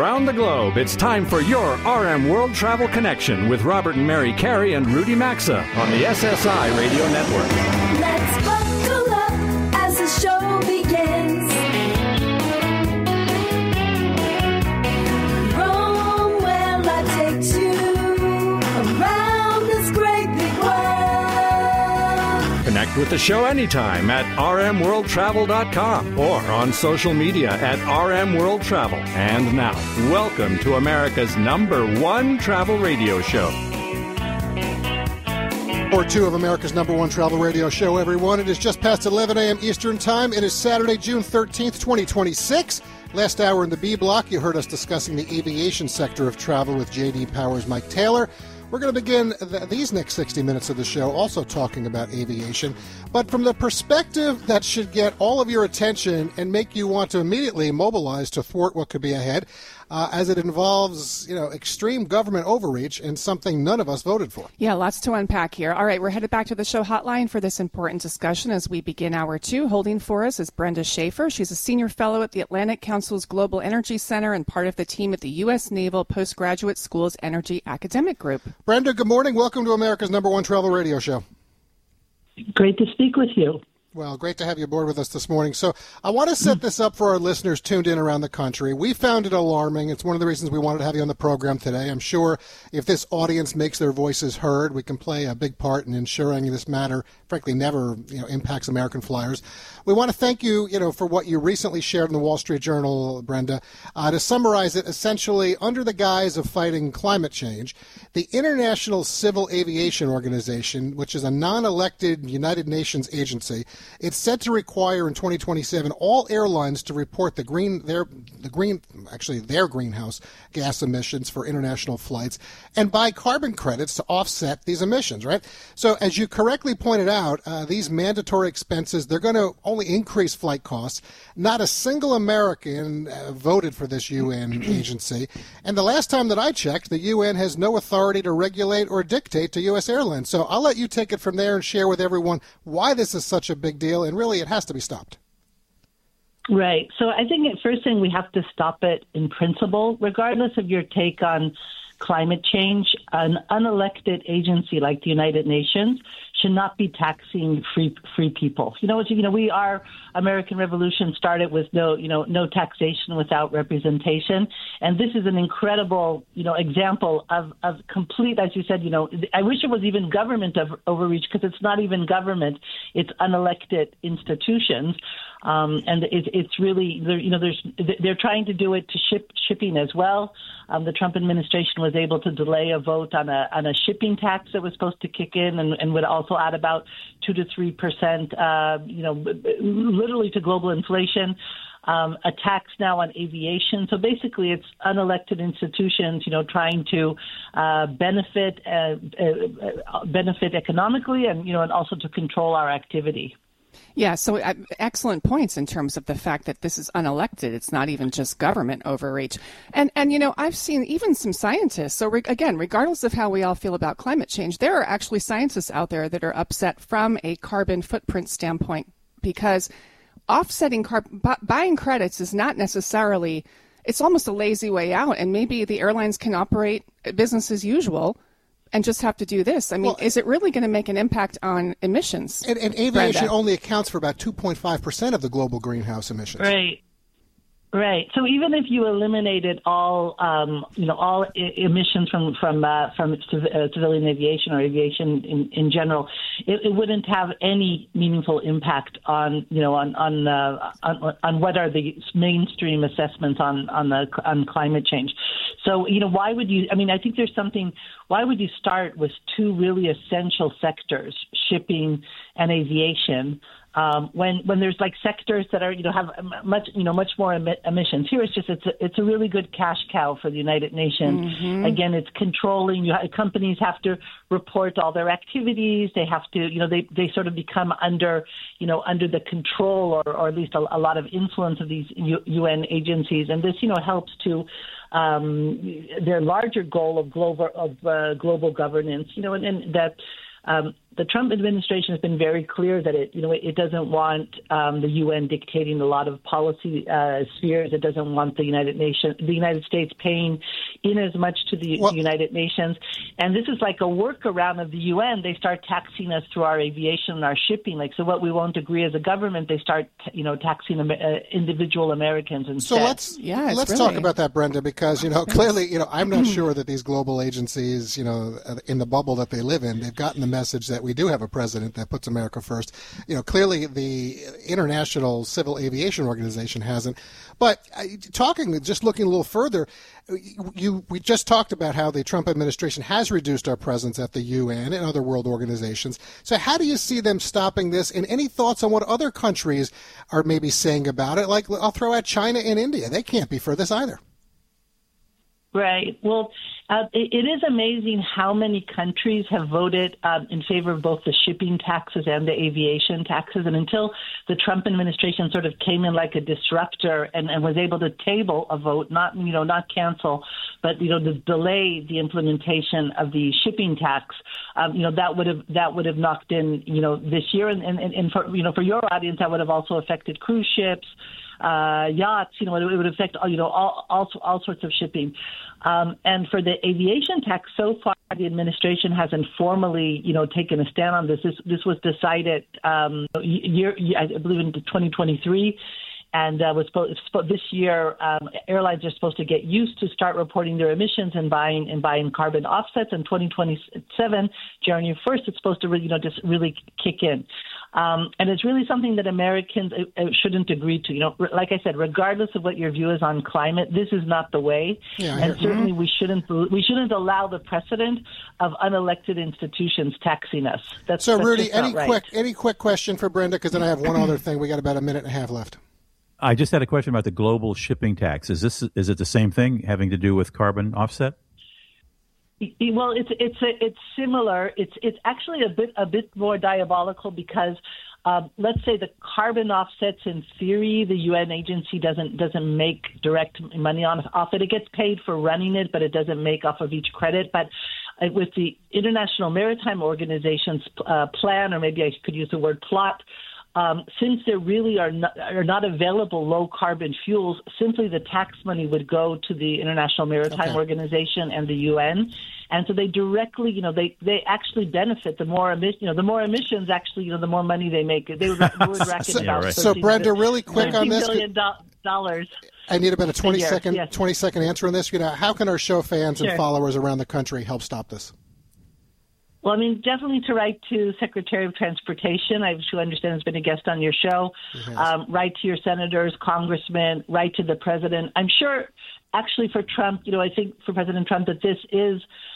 around the globe, it's time for your RM World Travel Connection with Robert and Mary Carey and Rudy Maxa on the SSI Radio Network. Let's buckle up as the show begins. Rome, where I take you around this great big world. Connect with the show anytime at rmworldtravel.com or on social media at RM World Travel. And now, welcome to America's #1 travel radio show. Or two of America's #1 travel radio show, everyone. It is just past 11 a.m. Eastern Time. It is Saturday, June 13th, 2026. Last hour in the B block, you heard us discussing the aviation sector of travel with J.D. Power's Mike Taylor. We're going to begin these next 60 minutes of the show also talking about aviation, but from the perspective that should get all of your attention and make you want to immediately mobilize to thwart what could be ahead, as it involves, extreme government overreach and something none of us voted for. Yeah, lots to unpack here. All right, we're headed back to the show hotline for this important discussion as we begin hour 2. Holding for us is Brenda Schaefer. She's a senior fellow at the Atlantic Council's Global Energy Center and part of the team at the U.S. Naval Postgraduate School's Energy Academic Group. Brenda, good morning. Welcome to America's #1 travel radio show. Great to speak with you. Well, great to have you aboard with us this morning. So I want to set this up for our listeners tuned in around the country. We found it alarming. It's one of the reasons we wanted to have you on the program today. I'm sure if this audience makes their voices heard, we can play a big part in ensuring this matter, frankly, never impacts American flyers. We want to thank you, for what you recently shared in the Wall Street Journal, Brenda. To summarize it, essentially, under the guise of fighting climate change, the International Civil Aviation Organization, which is a non-elected United Nations agency, it's set to require in 2027 all airlines to report their greenhouse gas emissions for international flights and buy carbon credits to offset these emissions, right? So as you correctly pointed out, these mandatory expenses, they're going to only increase flight costs. Not a single American voted for this UN agency. And the last time that I checked, the UN has no authority to regulate or dictate to U.S. airlines. So I'll let you take it from there and share with everyone why this is such a big deal, and really it has to be stopped. Right. So I think the first thing we have to stop it in principle, regardless of your take on climate change. An unelected agency like the United Nations should not be taxing free people. Our American Revolution started with no taxation without representation, and this is an incredible example of complete, as you said. I wish it was even government overreach, because it's not even government; it's unelected institutions. And it's really they're trying to do it to shipping as well. The Trump administration was able to delay a vote on a shipping tax that was supposed to kick in and would also add about 2 to 3%, literally to global inflation. A tax now on aviation. So basically, it's unelected institutions, trying to benefit economically and also to control our activity. Yeah, so excellent points in terms of the fact that this is unelected. It's not even just government overreach. And I've seen even some scientists. So again, regardless of how we all feel about climate change, there are actually scientists out there that are upset from a carbon footprint standpoint, because offsetting buying credits is not necessarily, it's almost a lazy way out. And maybe the airlines can operate business as usual and just have to do this. I mean, is it really going to make an impact on emissions? And aviation Brenda only accounts for about 2.5% of the global greenhouse emissions. Right. So even if you eliminated all emissions from civilian aviation or aviation in general, it wouldn't have any meaningful impact on what are the mainstream assessments on climate change. So why would you? I mean, I think there's something. Why would you start with two really essential sectors, shipping and aviation? When there's like sectors that are have much more emissions. Here it's a really good cash cow for the United Nations. Mm-hmm. Again, it's controlling. Companies have to report all their activities. They have to they sort of become under the control or at least a lot of influence of these UN agencies, and this helps to their larger goal of global governance. And that. the Trump administration has been very clear that it doesn't want the UN dictating a lot of policy spheres. It doesn't want the United States paying in as much to the United Nations. And this is like a workaround of the UN. They start taxing us through our aviation and our shipping. Like, so what we won't agree as a government, they start taxing individual Americans instead. So let's talk about that, Brenda, because clearly I'm not sure that these global agencies in the bubble that they live in, they've gotten the message that we do have a president that puts America first. Clearly the International Civil Aviation Organization hasn't. But just looking a little further, we just talked about how the Trump administration has reduced our presence at the UN and other world organizations. So how do you see them stopping this? And any thoughts on what other countries are maybe saying about it? Like, I'll throw out China and India. They can't be for this either. Right. Well, it is amazing how many countries have voted in favor of both the shipping taxes and the aviation taxes. And until the Trump administration sort of came in like a disruptor and was able to table a vote, not cancel, but to delay the implementation of the shipping tax, that would have knocked in this year. And for your audience, that would have also affected cruise ships. Yachts, it would affect, all sorts of shipping. And for the aviation tax, so far, the administration hasn't formally, taken a stand on this. This was decided, I believe in 2023. And this year, airlines are supposed to get used to start reporting their emissions and buying carbon offsets. In 2027, January 1st, it's supposed to really kick in. And it's really something that Americans shouldn't agree to. Like I said, regardless of what your view is on climate, this is not the way. Yeah, and certainly we shouldn't allow the precedent of unelected institutions taxing us. So, Rudy, any quick question for Brenda? Because then I have one other thing. We got about a minute and a half left. I just had a question about the global shipping tax. Is it the same thing, having to do with carbon offset? Well, it's similar. It's actually a bit more diabolical because let's say the carbon offsets, in theory, the UN agency doesn't make direct money off it. It gets paid for running it, but it doesn't make off of each credit. But with the International Maritime Organization's plan, or maybe I could use the word plot, since there really are not available low-carbon fuels, simply the tax money would go to the International Maritime Organization and the UN. And so they directly, they actually benefit. The more emissions, actually, the more money they make. They would rack it about. So, Brenda, really quick on this. $13 billion. I need about a 20-second answer on this. How can our show fans and followers around the country help stop this? Well, definitely to write to Secretary of Transportation, who I understand has been a guest on your show. Write to your senators, congressmen, write to the president. I'm sure, actually, for Trump, I think for President Trump that this is,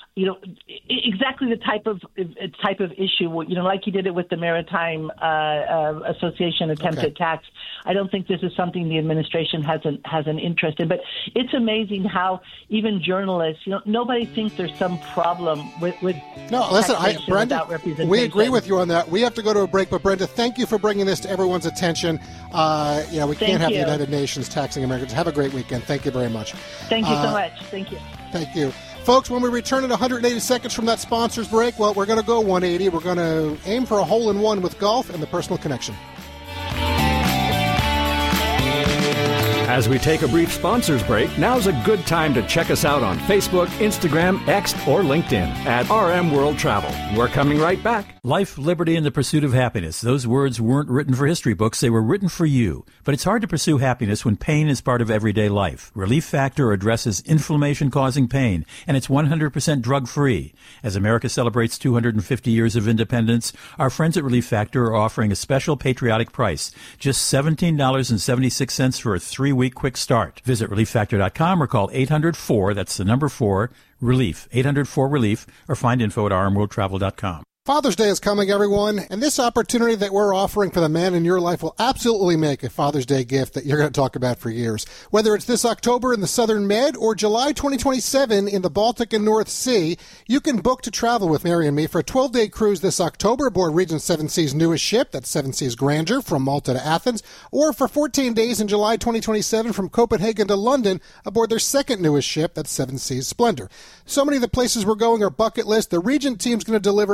exactly the type of issue. Like he did it with the Maritime Association attempted tax. I don't think this is something the administration has an interest in. But it's amazing how even journalists, nobody thinks there's some problem with no. Listen, Brenda, we agree with you on that. We have to go to a break, but Brenda, thank you for bringing this to everyone's attention. We can't have the United Nations taxing Americans. Have a great weekend. Thank you very much. Thank you so much. Thank you. Thank you. Folks, when we return in 180 seconds from that sponsors break, well, we're going to go 180. We're going to aim for a hole-in-one with golf and the personal connection. As we take a brief sponsors break, now's a good time to check us out on Facebook, Instagram, X, or LinkedIn at RM World Travel. We're coming right back. Life, liberty, and the pursuit of happiness. Those words weren't written for history books. They were written for you. But it's hard to pursue happiness when pain is part of everyday life. Relief Factor addresses inflammation-causing pain, and it's 100% drug-free. As America celebrates 250 years of independence, our friends at Relief Factor are offering a special patriotic price, just $17.76 for a 3-week quick start. Visit ReliefFactor.com or call 800-4, that's the number 4, RELIEF, 800-4-RELIEF, or find info at rmworldtravel.com. Father's Day is coming, everyone, and this opportunity that we're offering for the man in your life will absolutely make a Father's Day gift that you're going to talk about for years. Whether it's this October in the Southern Med or July 2027 in the Baltic and North Sea, you can book to travel with Mary and me for a 12-day cruise this October aboard Regent Seven Seas' newest ship, that's Seven Seas Grandeur, from Malta to Athens, or for 14 days in July 2027 from Copenhagen to London aboard their second newest ship, that's Seven Seas Splendor. So many of the places we're going are bucket list. The Regent team's going to deliver outstanding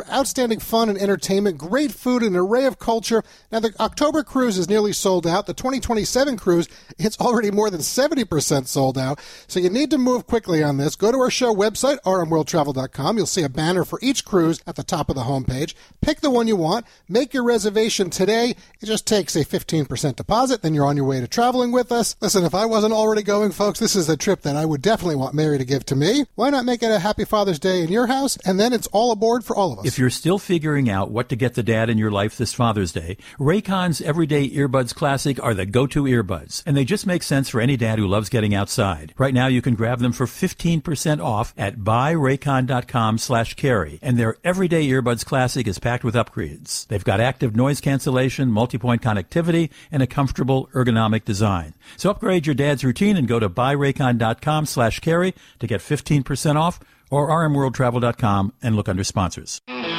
outstanding fun and entertainment, great food, and an array of culture. Now, the October cruise is nearly sold out. The 2027 cruise, it's already more than 70% sold out. So you need to move quickly on this. Go to our show website, rmworldtravel.com. You'll see a banner for each cruise at the top of the homepage. Pick the one you want. Make your reservation today. It just takes a 15% deposit. Then you're on your way to traveling with us. Listen, if I wasn't already going, folks, this is a trip that I would definitely want Mary to give to me. Why not make it a happy Father's Day in your house? And then it's all aboard for all of us. If you're still figuring out what to get the dad in your life this Father's Day, Raycon's Everyday Earbuds Classic are the go-to earbuds. And they just make sense for any dad who loves getting outside. Right now, you can grab them for 15% off at buyraycon.com/carry. And their Everyday Earbuds Classic is packed with upgrades. They've got active noise cancellation, multi-point connectivity, and a comfortable ergonomic design. So upgrade your dad's routine and go to buyraycon.com/carry to get 15% off, or rmworldtravel.com and look under sponsors.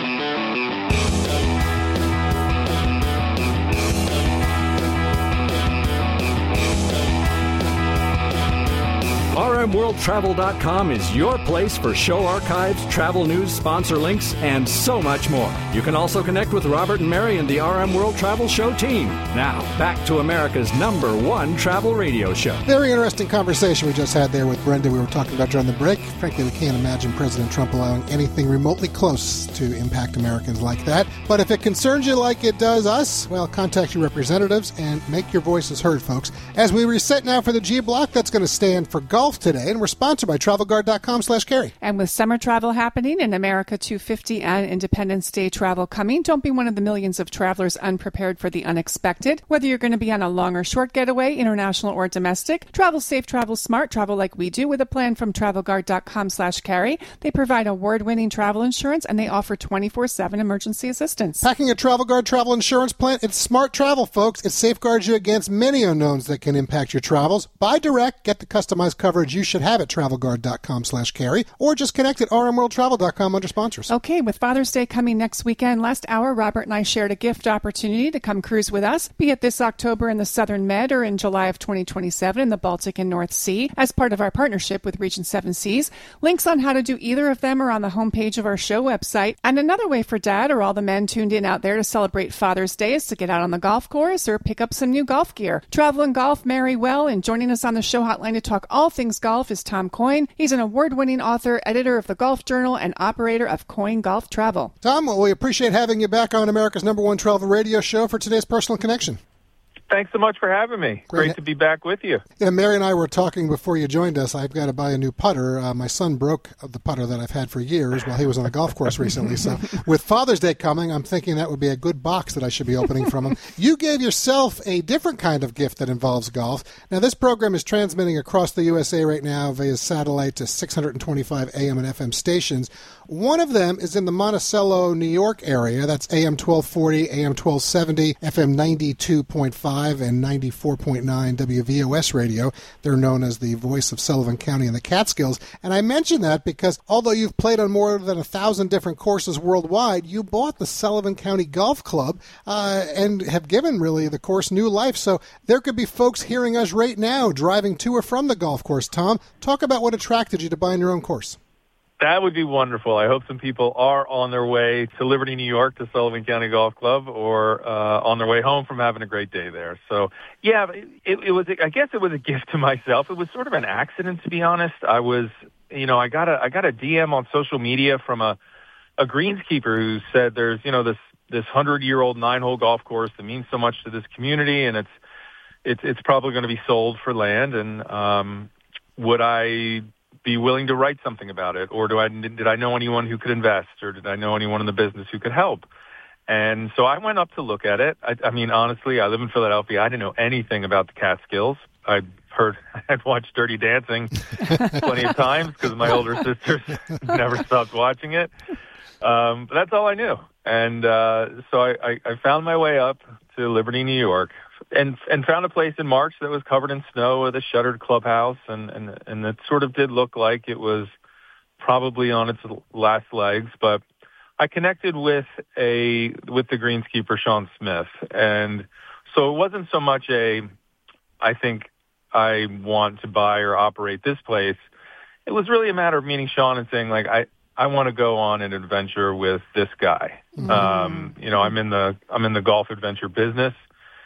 rmworldtravel.com is your place for show archives, travel news, sponsor links, and so much more. You can also connect with Robert and Mary and the RM World Travel Show team. Now, back to America's #1 travel radio show. Very interesting conversation we just had there with Brenda. We were talking about during the break. Frankly, we can't imagine President Trump allowing anything remotely close to impact Americans like that. But if it concerns you like it does us, well, contact your representatives and make your voices heard, folks. As we reset now for the G Block, that's going to stand for golf today, and we're sponsored by TravelGuard.com/carry. And with summer travel happening and America 250 and Independence Day travel coming, don't be one of the millions of travelers unprepared for the unexpected. Whether you're going to be on a long or short getaway, international or domestic, travel safe, travel smart, travel like we do with a plan from TravelGuard.com/carry. They provide award-winning travel insurance, and they offer 24/7 emergency assistance. Packing a TravelGuard travel insurance plan, it's smart travel, folks. It safeguards you against many unknowns that can impact your travels. Buy direct, get the customized coverage you should have at TravelGuard.com/carry, or just connect at rmworldtravel.com under sponsors. Okay, with Father's Day coming next weekend, last hour, Robert and I shared a gift opportunity to come cruise with us, be it this October in the Southern Med or in July of 2027 in the Baltic and North Sea, as part of our partnership with Region 7 Seas. Links on how to do either of them are on the homepage of our show website. And another way for Dad or all the men tuned in out there to celebrate Father's Day is to get out on the golf course or pick up some new golf gear. Travel and golf marry well, and joining us on the show hotline to talk all things golf is Tom Coyne. He's an award-winning author, editor of the Golf Journal, and operator of Coyne Golf Travel. Tom, well, we appreciate having you back on America's #1 travel radio show for today's Personal Connection. Thanks so much for having me. Great to be back with you. Yeah, Mary and I were talking before you joined us. I've got to buy a new putter. My son broke the putter that I've had for years while he was on a golf course recently. So with Father's Day coming, I'm thinking that would be a good box that I should be opening from him. You gave yourself a different kind of gift that involves golf. Now, this program is transmitting across the USA right now via satellite to 625 AM and FM stations. One of them is in the Monticello, New York area. That's AM 1240, AM 1270, FM 92.5, and 94.9 WVOS radio. They're known as the voice of Sullivan County and the Catskills. And I mention that because although you've played on more than 1,000 different courses worldwide, you bought the Sullivan County Golf Club and have given, really, the course new life. So there could be folks hearing us right now driving to or from the golf course. Tom, talk about what attracted you to buying your own course. That would be wonderful. I hope some people are on their way to Liberty, New York, to Sullivan County Golf Club, or on their way home from having a great day there. So, yeah, it was. I guess it was a gift to myself. It was sort of an accident, to be honest. I was, I got a DM on social media from a greenskeeper who said there's, this 100-year-old 9-hole golf course that means so much to this community, and it's probably going to be sold for land. And would I be willing to write something about it, or did I know anyone who could invest, or did I know anyone in the business who could help? And so I went up to look at it. I mean, honestly, I live in Philadelphia. I didn't know anything about the Catskills. I'd watched Dirty Dancing plenty of times because my older sisters never stopped watching it. But that's all I knew. And so I found my way up to Liberty, New York, and found a place in March that was covered in snow with a shuttered clubhouse, and it sort of did look like it was probably on its last legs. But I connected with the greenskeeper, Sean Smith, and so it wasn't so much I think I want to buy or operate this place. It was really a matter of meeting Sean and saying, like, I want to go on an adventure with this guy. You know, I'm in the golf adventure business,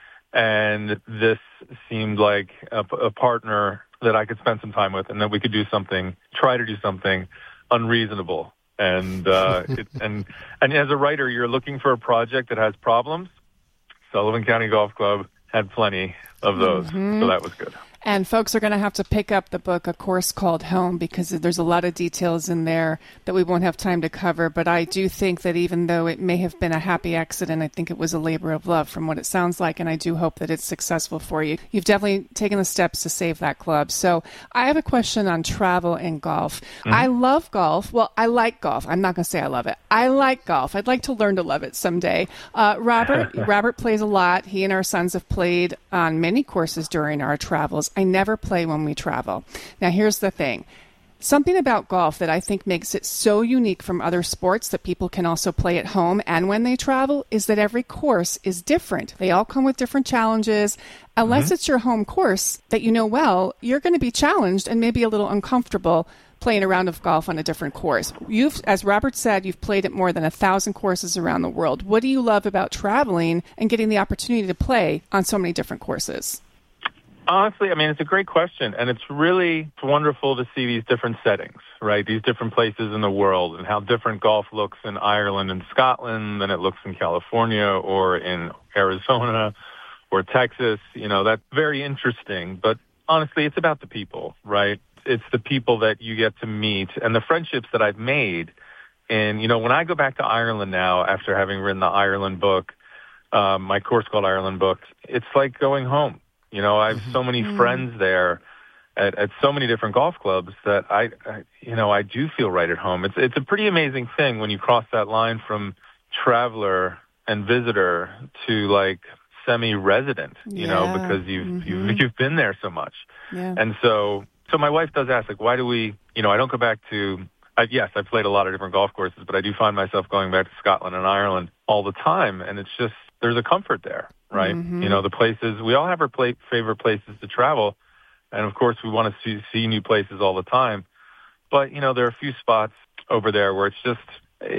and this seemed like a partner that I could spend some time with, and that we could try to do something unreasonable. And and as a writer, you're looking for a project that has problems. Sullivan County Golf Club had plenty of those, so that was good. And folks are going to have to pick up the book, A Course Called Home, because there's a lot of details in there that we won't have time to cover. But I do think that even though it may have been a happy accident, I think it was a labor of love from what it sounds like. And I do hope that it's successful for you. You've definitely taken the steps to save that club. So I have a question on travel and golf. I love golf. Well, I like golf. I'm not going to say I love it. I like golf. I'd like to learn to love it someday. Robert plays a lot. He and our sons have played on many courses during our travels. I never play when we travel. Now, here's the thing. Something about golf that I think makes it so unique from other sports that people can also play at home and when they travel is that every course is different. They all come with different challenges. Unless it's your home course that you know well, you're going to be challenged and maybe a little uncomfortable playing a round of golf on a different course. As Robert said, you've played at more than 1,000 courses around the world. What do you love about traveling and getting the opportunity to play on so many different courses? Honestly, I mean, it's a great question, and it's really wonderful to see these different settings, right? These different places in the world and how different golf looks in Ireland and Scotland than it looks in California or in Arizona or Texas. You know, that's very interesting. But honestly, it's about the people, right? It's the people that you get to meet and the friendships that I've made. And, you know, when I go back to Ireland now after having written the Ireland book, my course called Ireland Book, it's like going home. You know, I have so many friends there at so many different golf clubs that I do feel right at home. It's a pretty amazing thing when you cross that line from traveler and visitor to like semi-resident, you know, because you've been there so much. Yeah. And so my wife does ask, like, why do we, you know, I don't go back to, yes, I've played a lot of different golf courses, but I do find myself going back to Scotland and Ireland all the time. And it's just, there's a comfort there. Right. You know, the places, we all have our favorite places to travel. And of course we want to see new places all the time. But, you know, there are a few spots over there where it's just,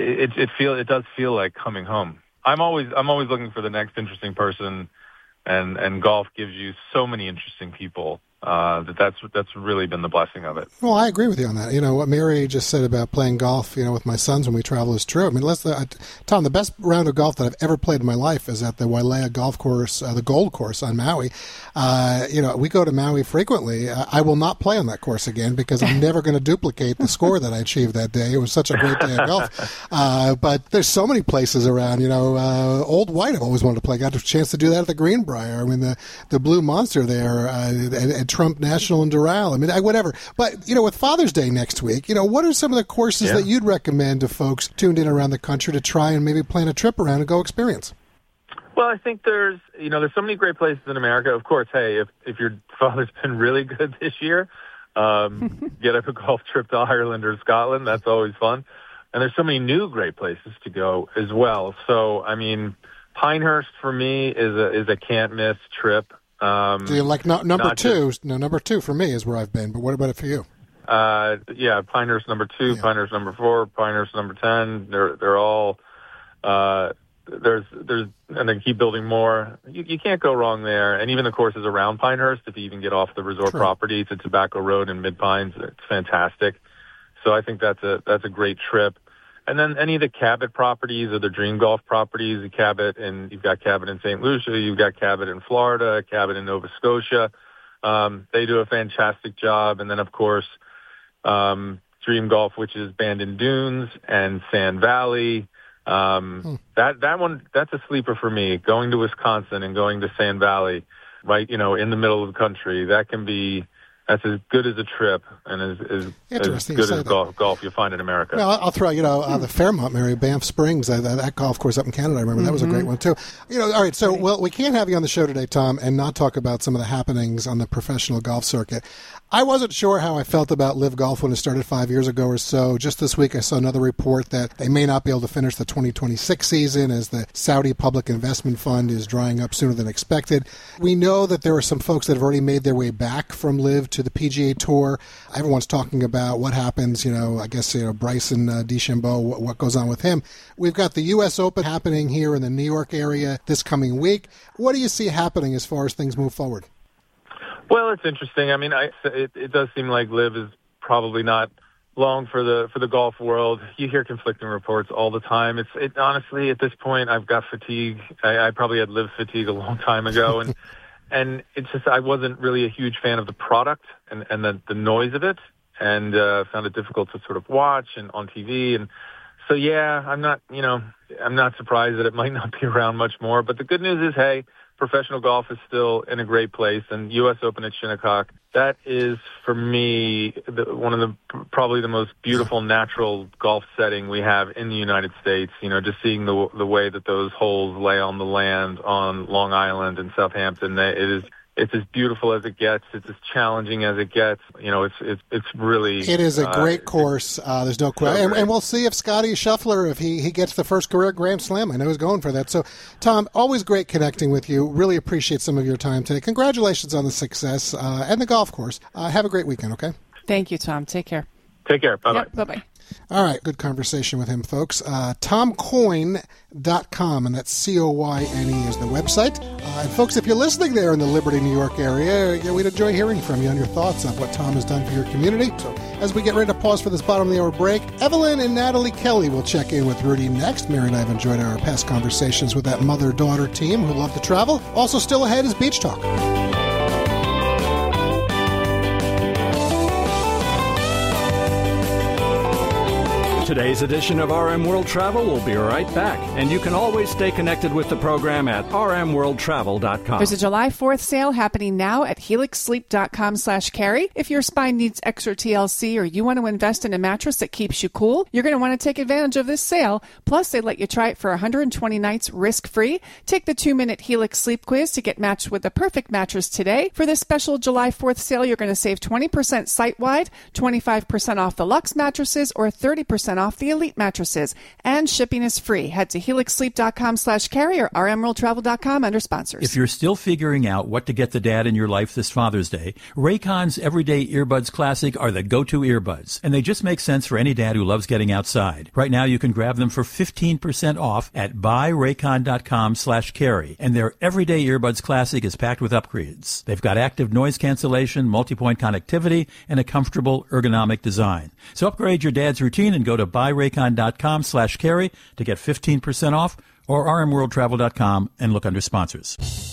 it does feel like coming home. I'm always looking for the next interesting person, and golf gives you so many interesting people. That's really been the blessing of it. Well, I agree with you on that. You know, what Mary just said about playing golf, you know, with my sons when we travel is true. I mean, Tom, the best round of golf that I've ever played in my life is at the Wailea Golf Course, the Gold Course on Maui. You know, we go to Maui frequently. I will not play on that course again because I'm never going to duplicate the score that I achieved that day. It was such a great day of golf. But there's so many places around, you know, Old White I've always wanted to play. Got a chance to do that at the Greenbrier. I mean, the Blue Monster there, at Trump National in Doral. I mean, whatever. But, you know, with Father's Day next week, you know, what are some of the courses that you'd recommend to folks tuned in around the country to try and maybe plan a trip around and go experience? Well, I think there's so many great places in America. Of course, hey, if your father's been really good this year, get up a golf trip to Ireland or Scotland. That's always fun. And there's so many new great places to go as well. So, I mean, Pinehurst for me is a can't miss trip. Do you like number two? No, number 2 for me is where I've been. But what about it for you? Pinehurst number 2, Pinehurst number 4, Pinehurst number 10. They're all there's and then keep building more. You can't go wrong there. And even the courses around Pinehurst, if you even get off the resort property to Tobacco Road and Mid Pines, it's fantastic. So I think that's a great trip. And then any of the Cabot properties or the Dream Golf properties, the Cabot, and you've got Cabot in St. Lucia, you've got Cabot in Florida, Cabot in Nova Scotia. They do a fantastic job. And then, of course, Dream Golf, which is Bandon Dunes and Sand Valley. That one, that's a sleeper for me. Going to Wisconsin and going to Sand Valley, right, you know, in the middle of the country, that's as good as a trip and as good as golf you'll find in America. Well, I'll throw, the Fairmont, Mary, Banff Springs, that golf course up in Canada, I remember. That was a great one, too. All right, so, well, we can't have you on the show today, Tom, and not talk about some of the happenings on the professional golf circuit. I wasn't sure how I felt about Live Golf when it started 5 years ago or so. Just this week, I saw another report that they may not be able to finish the 2026 season as the Saudi Public Investment Fund is drying up sooner than expected. We know that there are some folks that have already made their way back from Live to the PGA Tour. Everyone's talking about what happens, Bryson DeChambeau, what goes on with him. We've got the U.S. Open happening here in the New York area this coming week. What do you see happening as far as things move forward? Well, it's interesting. I mean, it does seem like LIV is probably not long for the golf world. You hear conflicting reports all the time. It honestly, at this point, I've got fatigue. I probably had LIV fatigue a long time ago, and it's just I wasn't really a huge fan of the product and the noise of it, and found it difficult to sort of watch and on TV. And so, yeah, I'm not surprised that it might not be around much more. But the good news is, hey, professional golf is still in a great place, and U.S. Open at Shinnecock, that is, for me, one of probably the most beautiful natural golf setting we have in the United States. Just seeing the way that those holes lay on the land on Long Island and Southampton, it's as beautiful as it gets. It's as challenging as it gets. It's really... It is a great course. There's no question. And we'll see if Scottie Scheffler, if he gets the first career Grand Slam. I know he's going for that. So, Tom, always great connecting with you. Really appreciate some of your time today. Congratulations on the success and the golf course. Have a great weekend, okay? Thank you, Tom. Take care. Take care. Bye-bye. Yep, bye-bye. All right, good conversation with him, folks. TomCoyne.com, and that's COYNE is the website. And folks, if you're listening there in the Liberty, New York area, we'd enjoy hearing from you on your thoughts on what Tom has done for your community. So as we get ready to pause for this bottom of the hour break, Evelyn and Natalie Kelly will check in with Rudy next. Mary and I have enjoyed our past conversations with that mother-daughter team who love to travel. Also still ahead is Beach Talk. Today's edition of RM World Travel will be right back, and you can always stay connected with the program at rmworldtravel.com. There's a July 4th sale happening now at helixsleep.com/carry. If your spine needs extra TLC or you want to invest in a mattress that keeps you cool, you're going to want to take advantage of this sale. Plus, they let you try it for 120 nights risk-free. Take the 2-minute Helix Sleep Quiz to get matched with the perfect mattress today. For this special July 4th sale, you're going to save 20% site-wide, 25% off the Luxe mattresses, or 30% off the Elite mattresses, and shipping is free. Head to helixsleep.com/carry or rmworldtravel.com under sponsors. If you're still figuring out what to get the dad in your life this Father's Day, Raycon's Everyday Earbuds Classic are the go-to earbuds, and they just make sense for any dad who loves getting outside. Right now, you can grab them for 15% off at buyraycon.com/carry, and their Everyday Earbuds Classic is packed with upgrades. They've got active noise cancellation, multi-point connectivity, and a comfortable ergonomic design. So upgrade your dad's routine and go to buyraycon.com/carry to get 15% off, or rmworldtravel.com and look under sponsors.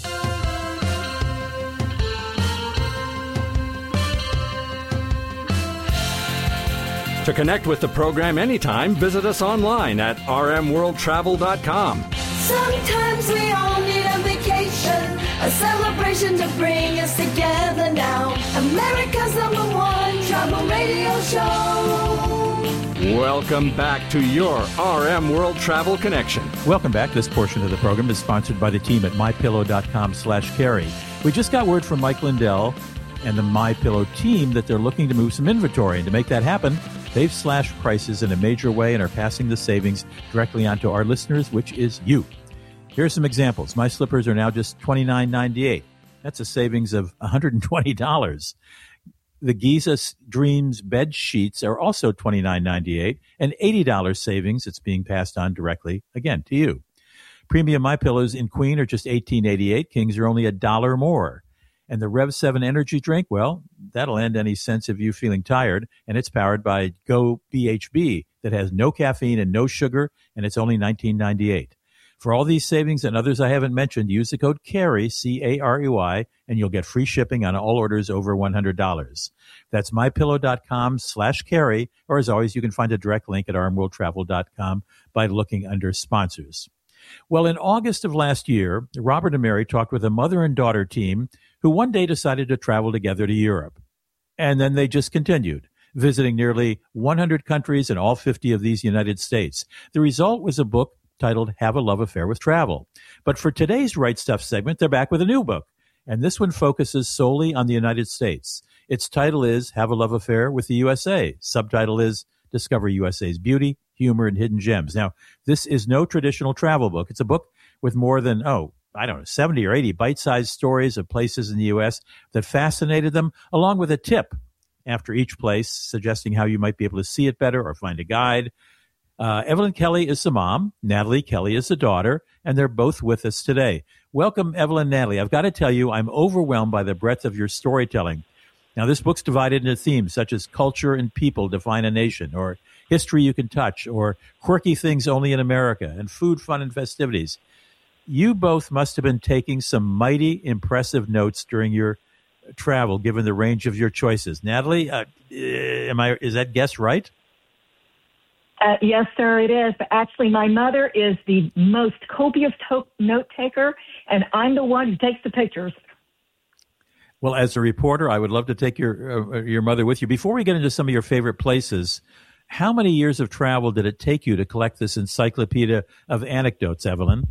To connect with the program anytime, visit us online at rmworldtravel.com. Sometimes we all need a vacation, a celebration to bring us together now. America's #1 travel radio show. Welcome back to your RM World Travel Connection. Welcome back. This portion of the program is sponsored by the team at mypillow.com/carry. We just got word from Mike Lindell and the MyPillow team that they're looking to move some inventory. And to make that happen, they've slashed prices in a major way and are passing the savings directly on to our listeners, which is you. Here are some examples. My slippers are now just $29.98. That's a savings of $120. The Giza Dreams bed sheets are also $29.98, and $80 savings. It's being passed on directly, again, to you. Premium MyPillows in Queen are just $18.88. Kings are only $1 more. And the Rev 7 energy drink, well, that'll end any sense of you feeling tired, and it's powered by Go BHB that has no caffeine and no sugar, and it's only $19.98. For all these savings and others I haven't mentioned, use the code CARRY, C-A-R-E-Y, and you'll get free shipping on all orders over $100. That's mypillow.com/carry, or as always, you can find a direct link at rmworldtravel.com by looking under sponsors. Well, in August of last year, Robert and Mary talked with a mother and daughter team who one day decided to travel together to Europe. And then they just continued, visiting nearly 100 countries and all 50 of these United States. The result was a book titled Have a Love Affair with Travel. But for today's Right Stuff segment, they're back with a new book, and this one focuses solely on the United States. Its title is Have a Love Affair with the USA. Subtitle is Discover USA's Beauty, Humor, and Hidden Gems. Now, this is no traditional travel book. It's a book with more than, 70 or 80 bite-sized stories of places in the U.S. that fascinated them, along with a tip after each place, suggesting how you might be able to see it better or find a guide. Evelyn Kelly is the mom. Natalie Kelly is the daughter, and they're both with us today. Welcome, Evelyn and Natalie. I've got to tell you, I'm overwhelmed by the breadth of your storytelling. Now, this book's divided into themes such as culture and people define a nation, or history you can touch, or quirky things only in America, and food, fun, and festivities. You both must have been taking some mighty impressive notes during your travel, given the range of your choices. Natalie, is that guess right? Yes, sir, it is. But actually, my mother is the most copious note taker, and I'm the one who takes the pictures. Well, as a reporter, I would love to take your mother with you. Before we get into some of your favorite places, how many years of travel did it take you to collect this encyclopedia of anecdotes, Evelyn?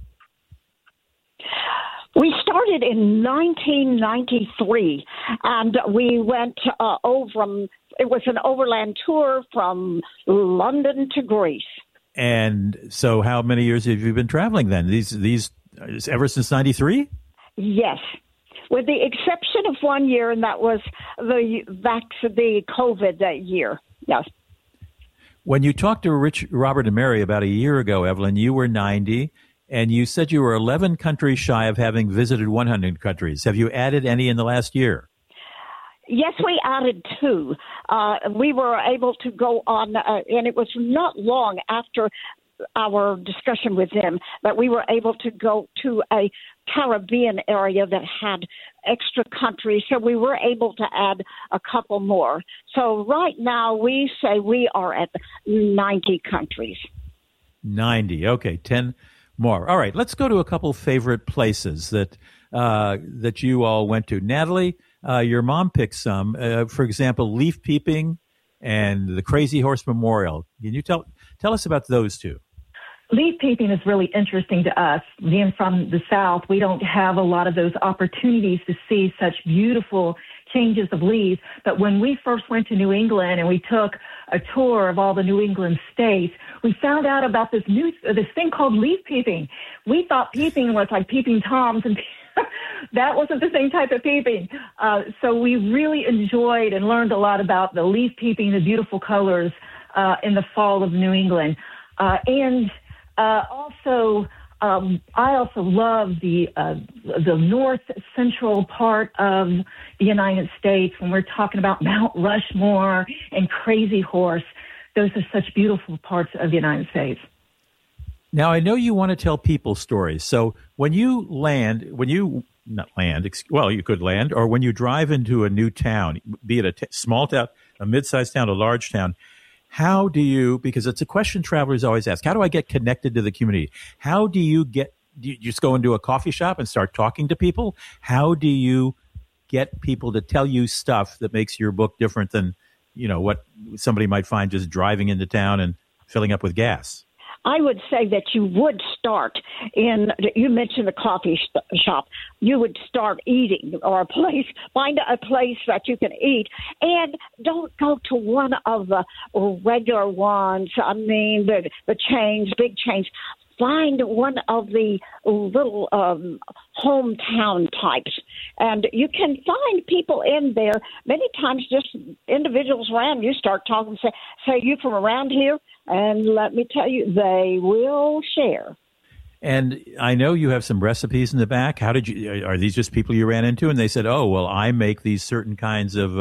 We started in 1993, and we went it was an overland tour from London to Greece. And so how many years have you been traveling then? These ever since 93? Yes, with the exception of 1 year, and that was the COVID year. Yes. When you talked to Robert and Mary about a year ago, Evelyn, you were 90. And you said you were 11 countries shy of having visited 100 countries. Have you added any in the last year? Yes, we added 2. We were able to go on, and it was not long after our discussion with them that we were able to go to a Caribbean area that had extra countries. So we were able to add a couple more. So right now we say we are at 90 countries. 90. Okay, 10 more. All right, let's go to a couple favorite places that you all went to. Natalie, your mom picked some. For example, leaf peeping and the Crazy Horse Memorial. Can you tell us about those two? Leaf peeping is really interesting to us. Being from the South, we don't have a lot of those opportunities to see such beautiful changes of leaves. But when we first went to New England and we took a tour of all the New England states, we found out about this thing called leaf peeping. We thought peeping was like peeping Toms, and that wasn't the same type of peeping. So we really enjoyed and learned a lot about the leaf peeping, the beautiful colors in the fall of New England. I also love the north central part of the United States when we're talking about Mount Rushmore and Crazy Horse. Those are such beautiful parts of the United States. Now, I know you want to tell people stories. So when you you could land, or when you drive into a new town, be it a small town, a mid-sized town, a large town, how do you, because it's a question travelers always ask, how do I get connected to the community? How do you just go into a coffee shop and start talking to people? How do you get people to tell you stuff that makes your book different than, what somebody might find just driving into town and filling up with gas? I would say that you would start you mentioned the coffee shop. You would start eating, or find a place that you can eat, and don't go to one of the regular ones. I mean, the big chains. Find one of the little hometown types, and you can find people in there. Many times, just individuals around. You start talking, say, "You from around here?" And let me tell you, they will share. And I know you have some recipes in the back. Are these just people you ran into and they said, "Oh, well, I make these certain kinds of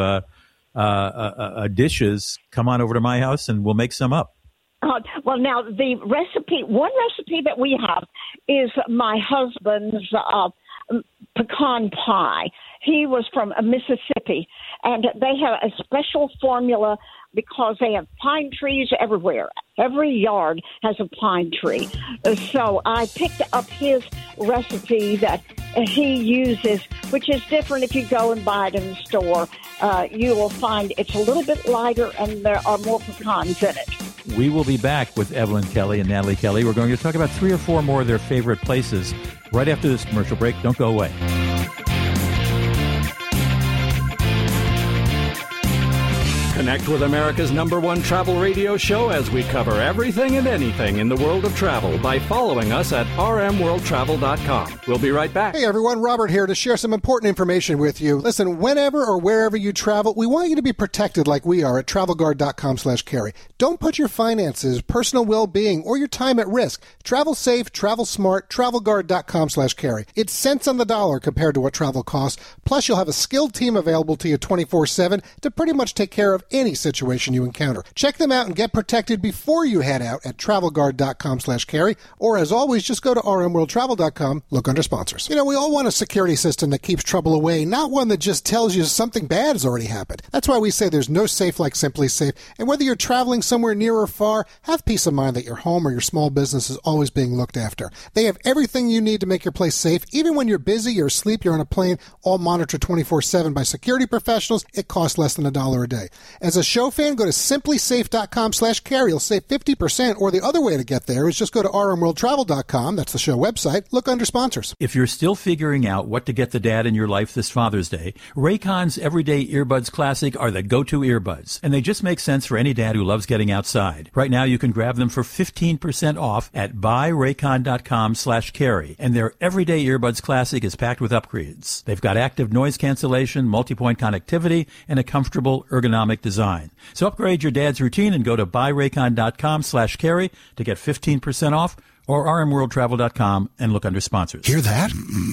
dishes. Come on over to my house and we'll make some up." Well, now one recipe that we have is my husband's pecan pie. He was from Mississippi, and they have a special formula because they have pine trees everywhere. Every yard has a pine tree. So I picked up his recipe that he uses, which is different if you go and buy it in the store. You will find it's a little bit lighter and there are more pecans in it. We will be back with Evelyn Kelly and Natalie Kelly. We're going to talk about 3 or 4 more of their favorite places right after this commercial break. Don't go away. Connect with America's #1 travel radio show as we cover everything and anything in the world of travel by following us at rmworldtravel.com. We'll be right back. Hey everyone, Robert here to share some important information with you. Listen, whenever or wherever you travel, we want you to be protected like we are at travelguard.com/carry. Don't put your finances, personal well-being, or your time at risk. Travel safe, travel smart, travelguard.com/carry. It's cents on the dollar compared to what travel costs. Plus, you'll have a skilled team available to you 24/7 to pretty much take care of any situation you encounter. Check them out and get protected before you head out at travelguard.com/carry, or as always, just go to rmworldtravel.com, look under sponsors. You know, we all want a security system that keeps trouble away, not one that just tells you something bad has already happened. That's why we say there's no safe like Simply Safe, and whether you're traveling somewhere near or far, have peace of mind that your home or your small business is always being looked after. They have everything you need to make your place safe. Even when you're busy, you're asleep, you're on a plane, all monitored 24/7 by security professionals. It costs less than $1 a day. As a show fan, go to simplysafe.com/carry. You'll save 50%, or the other way to get there is just go to rmworldtravel.com. That's the show website. Look under sponsors. If you're still figuring out what to get the dad in your life this Father's Day, Raycon's Everyday Earbuds Classic are the go-to earbuds, and they just make sense for any dad who loves getting outside. Right now, you can grab them for 15% off at buyraycon.com/carry, and their Everyday Earbuds Classic is packed with upgrades. They've got active noise cancellation, multi-point connectivity, and a comfortable ergonomic design. So upgrade your dad's routine and go to buyraycon.com/carry to get 15% off, or rmworldtravel.com and look under sponsors. Hear that?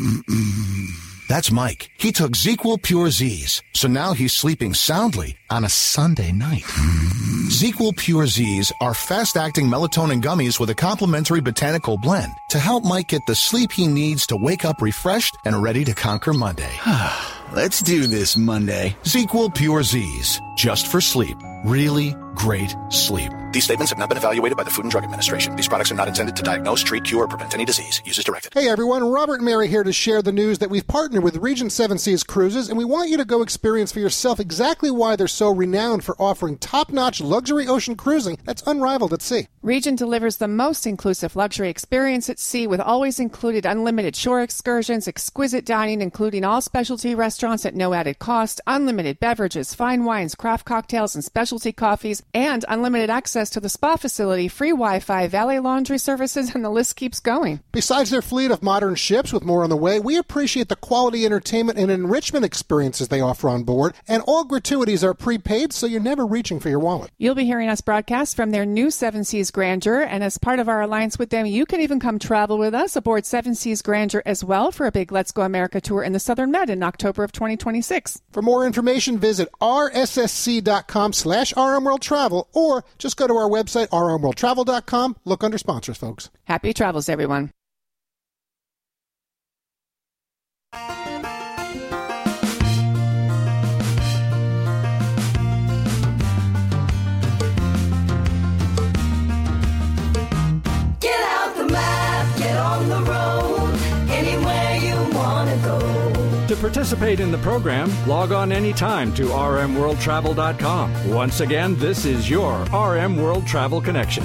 That's Mike. He took ZzzQuil Pure Z's, so now he's sleeping soundly on a Sunday night. ZzzQuil Pure Z's are fast-acting melatonin gummies with a complementary botanical blend to help Mike get the sleep he needs to wake up refreshed and ready to conquer Monday. Let's do this Monday. ZzzQuil Pure Z's, just for sleep. Really great sleep. These statements have not been evaluated by the Food and Drug Administration. These products are not intended to diagnose, treat, cure, or prevent any disease. Use as directed. Hey everyone, Robert and Mary here to share the news that we've partnered with Regent Seven Seas Cruises, and we want you to go experience for yourself exactly why they're so renowned for offering top-notch luxury ocean cruising that's unrivaled at sea. Regent delivers the most inclusive luxury experience at sea with always included unlimited shore excursions, exquisite dining, including all specialty restaurants at no added cost, unlimited beverages, fine wines, craft cocktails, and specialty coffees, and unlimited access to the spa facility, free Wi-Fi, valet laundry services, and the list keeps going. Besides their fleet of modern ships with more on the way, we appreciate the quality entertainment and enrichment experiences they offer on board, and all gratuities are prepaid, so you're never reaching for your wallet. You'll be hearing us broadcast from their new Seven Seas Grandeur, and as part of our alliance with them, you can even come travel with us aboard Seven Seas Grandeur as well for a big Let's Go America tour in the Southern Med in October of 2026. For more information, visit rssc.com/rmworldtravel, or just go to our website, rmworldtravel.com. Look under sponsors, folks. Happy travels, everyone. Get out the map, get on the road, anywhere you want to go. To participate in the program, log on anytime to rmworldtravel.com. Once again, this is your RM World Travel Connection.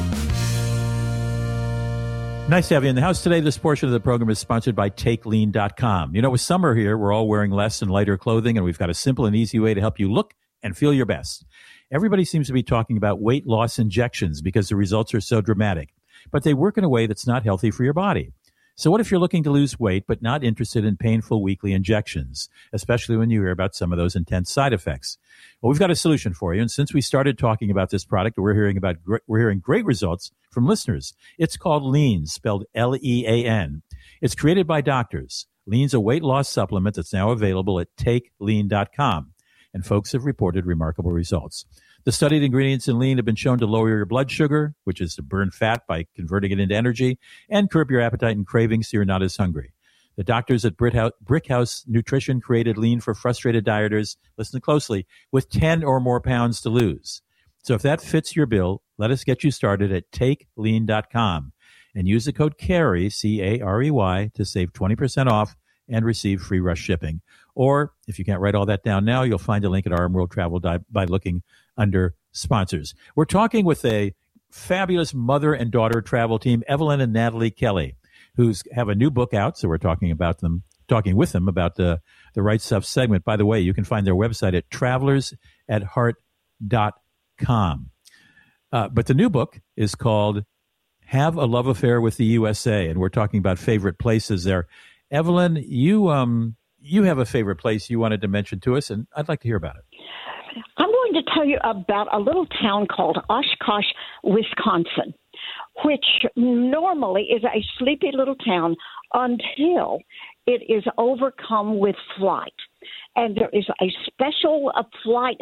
Nice to have you in the house today. This portion of the program is sponsored by TakeLean.com. You know, with summer here, we're all wearing less and lighter clothing, and we've got a simple and easy way to help you look and feel your best. Everybody seems to be talking about weight loss injections because the results are so dramatic, but they work in a way that's not healthy for your body. So what if you're looking to lose weight but not interested in painful weekly injections, especially when you hear about some of those intense side effects? Well, we've got a solution for you, and since we started talking about this product, we're hearing great results from listeners. It's called Lean, spelled L-E-A-N. It's created by doctors. Lean's a weight loss supplement that's now available at TakeLean.com, and folks have reported remarkable results. The studied ingredients in Lean have been shown to lower your blood sugar, which is to burn fat by converting it into energy, and curb your appetite and cravings so you're not as hungry. The doctors at Brickhouse Nutrition created Lean for frustrated dieters, listen closely, with 10 or more pounds to lose. So if that fits your bill, let us get you started at TakeLean.com and use the code CAREY, C-A-R-E-Y, to save 20% off and receive free rush shipping. Or if you can't write all that down now, you'll find a link at RM World Travel by looking under sponsors. We're talking with a fabulous mother and daughter travel team, Evelyn and Natalie Kelly, who's have a new book out. So we're talking with them about the Right Stuff segment. By the way, you can find their website at travelersAtHeart.com. But the new book is called Have a Love Affair with the USA, and we're talking about favorite places there. Evelyn, you have a favorite place you wanted to mention to us, and I'd like to hear about it. I'm going to tell you about a little town called Oshkosh, Wisconsin, which normally is a sleepy little town until it is overcome with flight. And there is a special flight,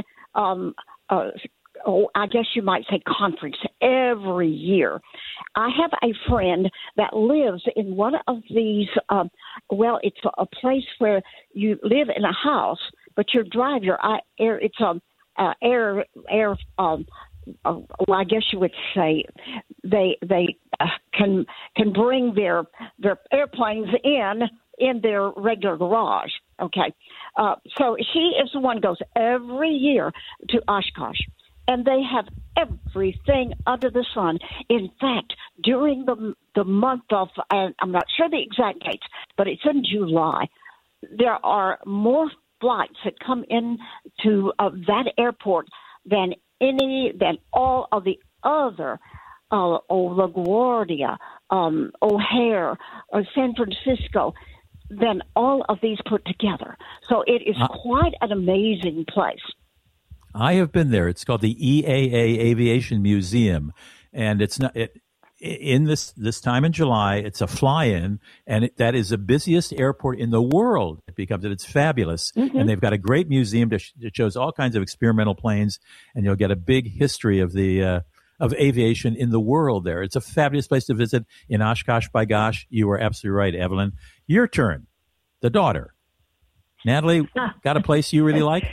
I guess you might say conference every year. I have a friend that lives in one of these, it's a place where you live in a house, but you drive your air, it's I guess you would say they can bring their airplanes in their regular garage. Okay, so she is the one who goes every year to Oshkosh, and they have everything under the sun. In fact, during the month of, and I'm not sure the exact dates, but it's in July, there are more flights that come in to that airport than all of the other, LaGuardia, O'Hare, San Francisco, than all of these put together. So it is quite an amazing place. I have been there. It's called the EAA Aviation Museum, and it's not in this time in July. It's a fly-in, and that is the busiest airport in the world. It becomes it's fabulous, and they've got a great museum that shows all kinds of experimental planes, and you'll get a big history of the of aviation in the world there. It's a fabulous place to visit in Oshkosh. By gosh, you are absolutely right, Evelyn. Your turn. The daughter. Natalie, got a place you really like?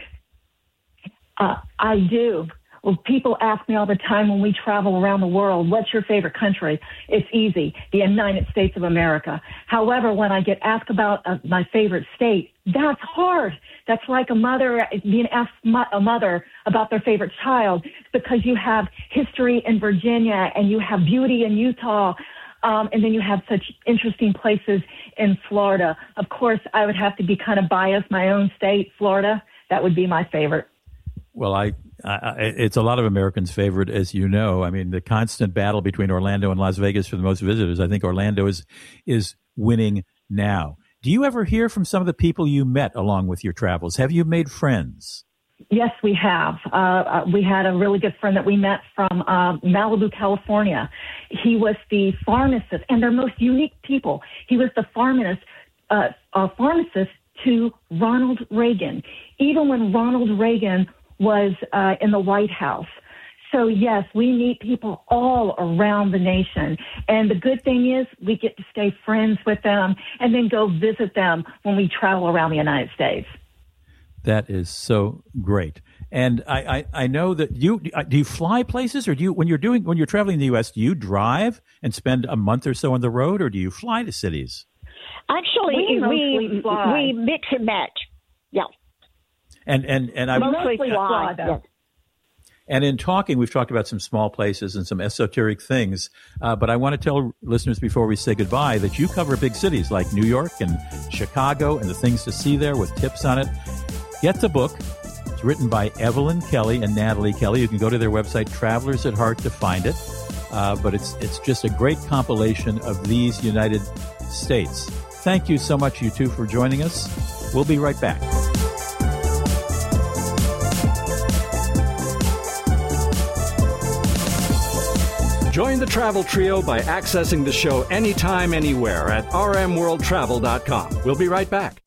I do. Well, people ask me all the time when we travel around the world, what's your favorite country? It's easy, the United States of America. However, when I get asked about my favorite state, that's hard. That's like a mother being asked a mother about their favorite child, because you have history in Virginia and you have beauty in Utah, and then you have such interesting places in Florida. Of course, I would have to be kind of biased. My own state, Florida, that would be my favorite. Well, it's a lot of Americans' favorite, as you know. I mean, the constant battle between Orlando and Las Vegas for the most visitors. I think Orlando is winning now. Do you ever hear from some of the people you met along with your travels? Have you made friends? Yes, we have. We had a really good friend that we met from Malibu, California. He was the pharmacist, and they're most unique people. He was the pharmacist to Ronald Reagan, even when Ronald Reagan was in the White House. So, yes, we meet people all around the nation. And the good thing is we get to stay friends with them and then go visit them when we travel around the United States. That is so great. And I know that do you fly places, or when you're traveling in the U.S., do you drive and spend a month or so on the road, or do you fly to cities? Actually, we mix and match. Yeah. And I mostly fly. Yes. And in talking, we've talked about some small places and some esoteric things. But I want to tell listeners before we say goodbye that you cover big cities like New York and Chicago and the things to see there with tips on it. Get the book. It's written by Evelyn Kelly and Natalie Kelly. You can go to their website, Travelers at Heart, to find it. But it's just a great compilation of these United States. Thank you so much, you two, for joining us. We'll be right back. Join the Travel Trio by accessing the show anytime, anywhere at rmworldtravel.com. We'll be right back.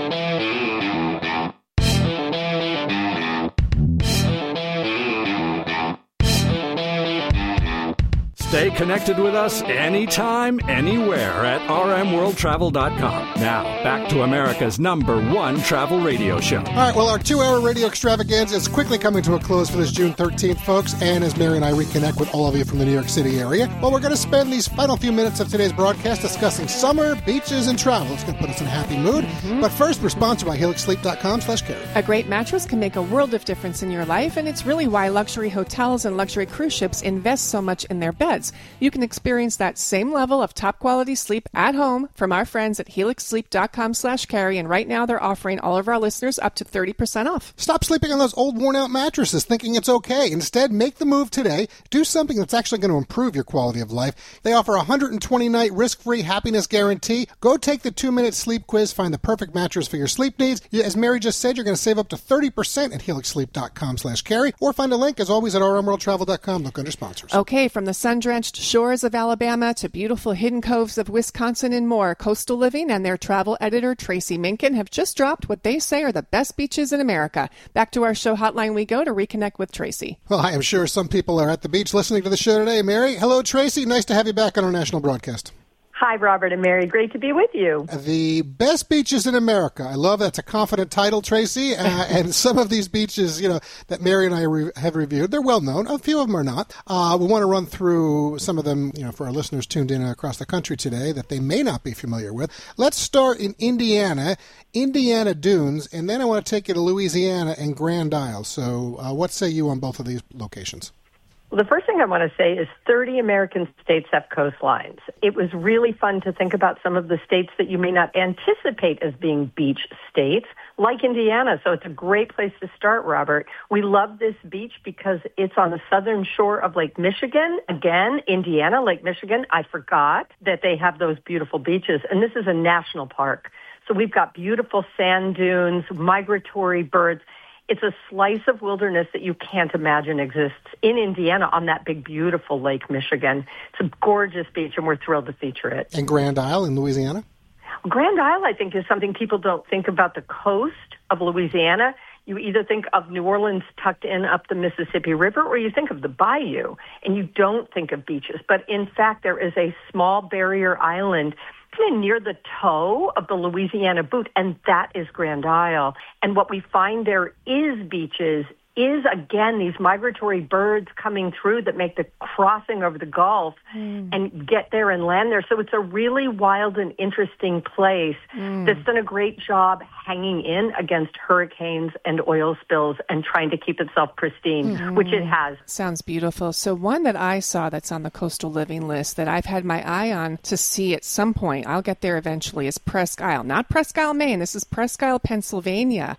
Stay connected with us anytime, anywhere at rmworldtravel.com. Now, back to America's #1 travel radio show. All right, well, our 2-hour radio extravaganza is quickly coming to a close for this June 13th, folks. And as Mary and I reconnect with all of you from the New York City area, well, we're going to spend these final few minutes of today's broadcast discussing summer, beaches, and travel. It's going to put us in a happy mood. But first, we're sponsored by HelixSleep.com/Carry. A great mattress can make a world of difference in your life, and it's really why luxury hotels and luxury cruise ships invest so much in their beds. earbuds. You can experience that same level of top-quality sleep at home from our friends at helixsleep.com/carry, and right now they're offering all of our listeners up to 30% off. Stop sleeping on those old worn-out mattresses thinking it's okay. Instead, make the move today. Do something that's actually going to improve your quality of life. They offer a 120-night risk-free happiness guarantee. Go take the 2-minute sleep quiz. Find the perfect mattress for your sleep needs. As Mary just said, you're going to save up to 30% at helixsleep.com/carry, or find a link, as always, at rmworldtravel.com. Look under sponsors. Okay, from the sun-drenched shores of Alabama to beautiful hidden coves of Wisconsin and more, Coastal Living and their travel editor, Tracy Minkin, have just dropped what they say are the best beaches in America. Back to our show hotline we go to reconnect with Tracy. Well, I am sure some people are at the beach listening to the show today. Mary, hello, Tracy. Nice to have you back on our national broadcast. Hi, Robert and Mary. Great to be with you. The best beaches in America. I love that's a confident title, Tracy. And some of these beaches, that Mary and I have reviewed, they're well known. A few of them are not. We want to run through some of them, for our listeners tuned in across the country today that they may not be familiar with. Let's start in Indiana Dunes, and then I want to take you to Louisiana and Grand Isle. So what say you on both of these locations? Well, the first thing I want to say is 30 American states have coastlines. It was really fun to think about some of the states that you may not anticipate as being beach states, like Indiana. So it's a great place to start, Robert. We love this beach because it's on the southern shore of Lake Michigan. Again, Indiana, Lake Michigan. I forgot that they have those beautiful beaches. And this is a national park. So we've got beautiful sand dunes, migratory birds. It's a slice of wilderness that you can't imagine exists in Indiana on that big, beautiful Lake Michigan. It's a gorgeous beach, and we're thrilled to feature it. And Grand Isle in Louisiana? Grand Isle, I think, is something people don't think about the coast of Louisiana. You either think of New Orleans tucked in up the Mississippi River, or you think of the bayou, and you don't think of beaches. But in fact, there is a small barrier island kind of near the toe of the Louisiana Boot, and that is Grand Isle. And what we find there is beaches, is, again, these migratory birds coming through that make the crossing over the Gulf and get there and land there. So it's a really wild and interesting place that's done a great job hanging in against hurricanes and oil spills and trying to keep itself pristine, which it has. Sounds beautiful. So one that I saw that's on the Coastal Living list that I've had my eye on to see at some point, I'll get there eventually, is Presque Isle. Not Presque Isle, Maine. This is Presque Isle, Pennsylvania.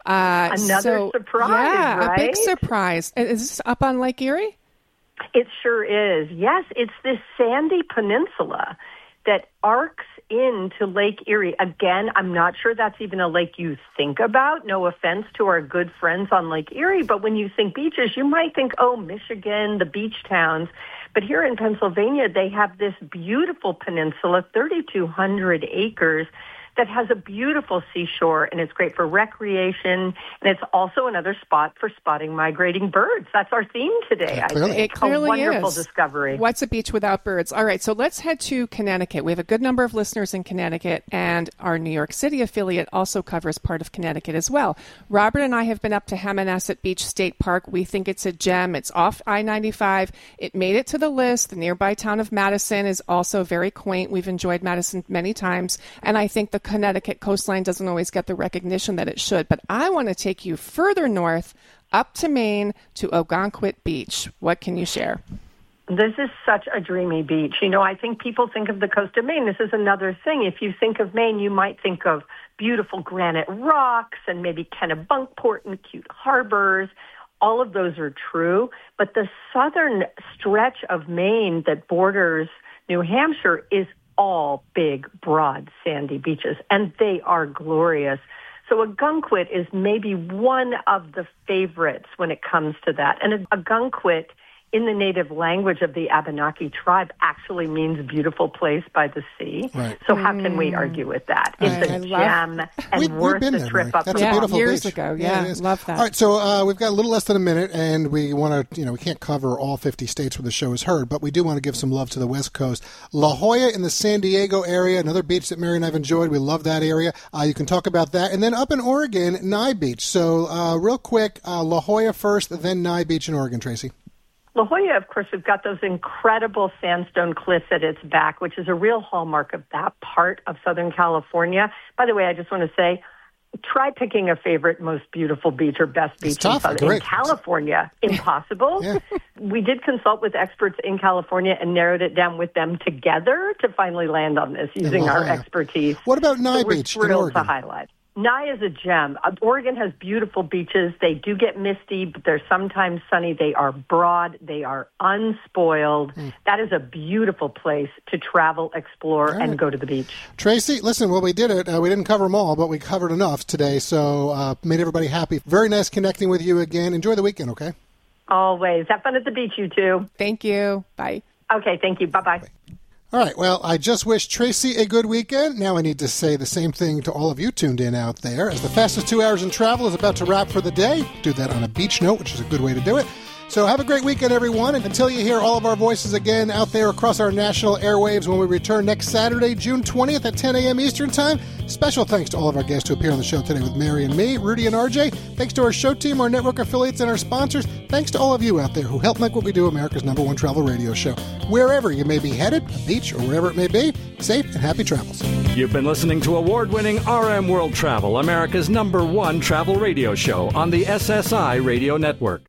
Another surprise, yeah, right? A big surprise. Is this up on Lake Erie? It sure is. Yes, it's this sandy peninsula that arcs into Lake Erie. Again, I'm not sure that's even a lake you think about. No offense to our good friends on Lake Erie, but when you think beaches, you might think, oh, Michigan, the beach towns. But here in Pennsylvania, they have this beautiful peninsula, 3,200 acres, that has a beautiful seashore, and it's great for recreation, and it's also another spot for spotting migrating birds. That's our theme today, I think. It clearly a wonderful is. discovery. What's a beach without birds? All right, so let's head to Connecticut. We have a good number of listeners in Connecticut, and our New York City affiliate also covers part of Connecticut as well. Robert and I have been up to Hammonasset Beach State Park. We think it's a gem. It's off I-95. It made it to the list. The nearby town of Madison is also very quaint. We've enjoyed Madison many times, and I think the Connecticut coastline doesn't always get the recognition that it should. But I want to take you further north, up to Maine, to Ogunquit Beach. What can you share? This is such a dreamy beach. You know, I think people think of the coast of Maine. This is another thing. If you think of Maine, you might think of beautiful granite rocks and maybe Kennebunkport and cute harbors. All of those are true. But the southern stretch of Maine that borders New Hampshire is all big, broad, sandy beaches, and they are glorious. So Ogunquit is maybe one of the favorites when it comes to that. And Ogunquit, in the native language of the Abenaki tribe, actually means beautiful place by the sea. Right. So how can we argue with that? It's a gem and worth the trip up. That's a beautiful years beach. ago. Yeah, love that. All right, so we've got a little less than a minute, and we want to, we can't cover all 50 states where the show is heard, but we do want to give some love to the West Coast. La Jolla in the San Diego area, another beach that Mary and I have enjoyed. We love that area. You can talk about that. And then up in Oregon, Nye Beach. So real quick, La Jolla first, then Nye Beach in Oregon, Tracy. La Jolla, of course, we've got those incredible sandstone cliffs at its back, which is a real hallmark of that part of Southern California. By the way, I just want to say, try picking a favorite, most beautiful beach or best beach in California. Impossible. Yeah. We did consult with experts in California and narrowed it down with them together to finally land on this using our expertise. What about Nye Beach in Oregon? We're thrilled to highlight. Nye is a gem. Oregon has beautiful beaches. They do get misty, but they're sometimes sunny. They are broad. They are unspoiled. That is a beautiful place to travel, explore, and go to the beach. Tracy, listen, well, we did it. We didn't cover them all, but we covered enough today, so made everybody happy. Very nice connecting with you again. Enjoy the weekend, okay? Always. Have fun at the beach, you two. Thank you. Bye. Okay, thank you. Bye-bye. Bye. All right, well, I just wish Tracy a good weekend. Now I need to say the same thing to all of you tuned in out there. As the fastest 2 hours in travel is about to wrap for the day, do that on a beach note, which is a good way to do it. So have a great weekend, everyone. And until you hear all of our voices again out there across our national airwaves when we return next Saturday, June 20th at 10 a.m. Eastern Time, special thanks to all of our guests who appear on the show today with Mary and me, Rudy and RJ. Thanks to our show team, our network affiliates, and our sponsors. Thanks to all of you out there who help make what we do America's #1 travel radio show. Wherever you may be headed, a beach or wherever it may be, safe and happy travels. You've been listening to award-winning RM World Travel, America's #1 travel radio show on the SSI Radio Network.